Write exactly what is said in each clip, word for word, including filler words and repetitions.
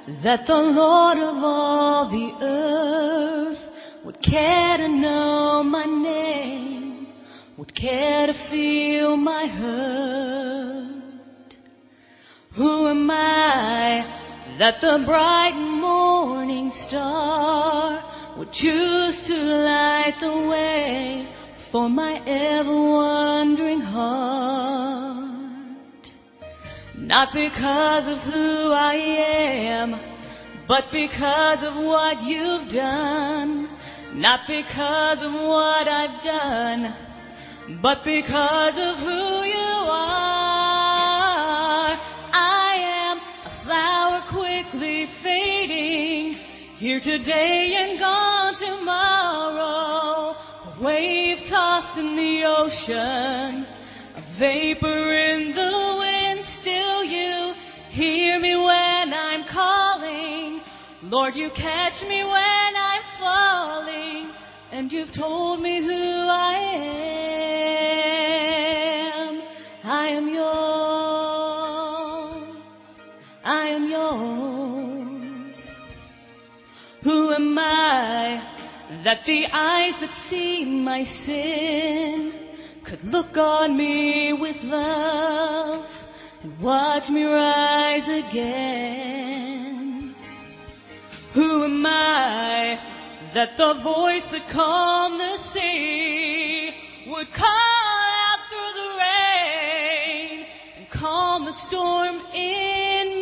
that the Lord of all the earth would care to know my name, would care to feel my hurt? Who am I that the bright morning star would choose to light the way for my ever-wandering heart? Not because of who I am, but because of what you've done. Not because of what I've done, but because of who you are. I am a flower quickly fading, here today and gone tomorrow. A wave tossed in the ocean, a vapor in the wind. Still you hear me when I'm calling. Lord, you catch me when I'm falling, and you've told me who I am. I am yours. I am yours. Who am I that the eyes that see my sin could look on me with love and watch me rise again? Who am I that the voice that calmed the sea would call out through the rain and calm the storm in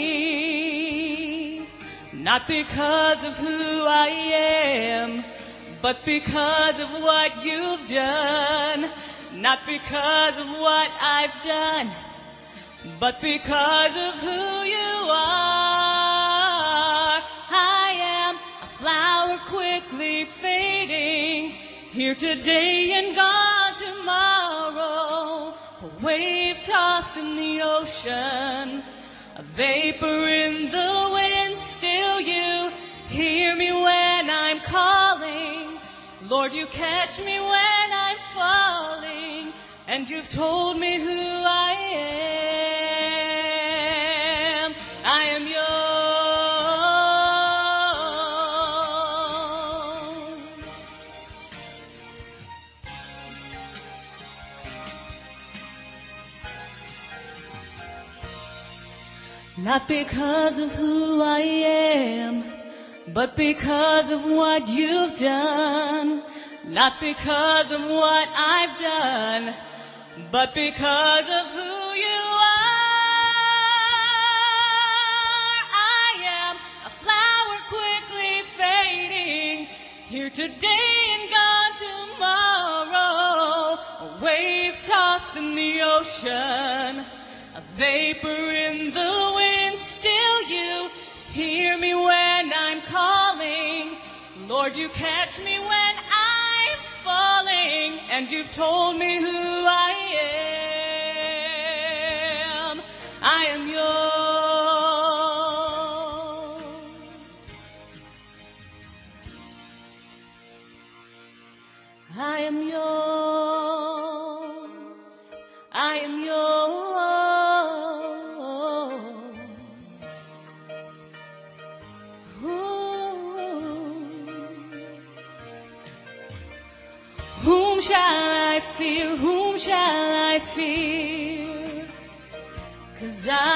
me? Not because of who I am, but because of what you've done. Not because of what I've done, but because of who you are. I am a flower quickly fading, here today and gone tomorrow. A wave tossed in the ocean, a vapor in the wind. Still you hear me when I'm calling. Lord, you catch me when I'm falling, and you've told me who I am. I am yours. Not because of who I am, but because of what you've done. Not because of what I've done, but because of who you are. I am a flower quickly fading, here today and gone tomorrow. A wave tossed in the ocean, a vapor in the wind. Still you hear me when I'm calling. Lord, you catch me when I'm falling, and you've told me who I am. I am yours. I am yours. I am yours. Whom shall I fear? Whom shall I fear? 'Cause I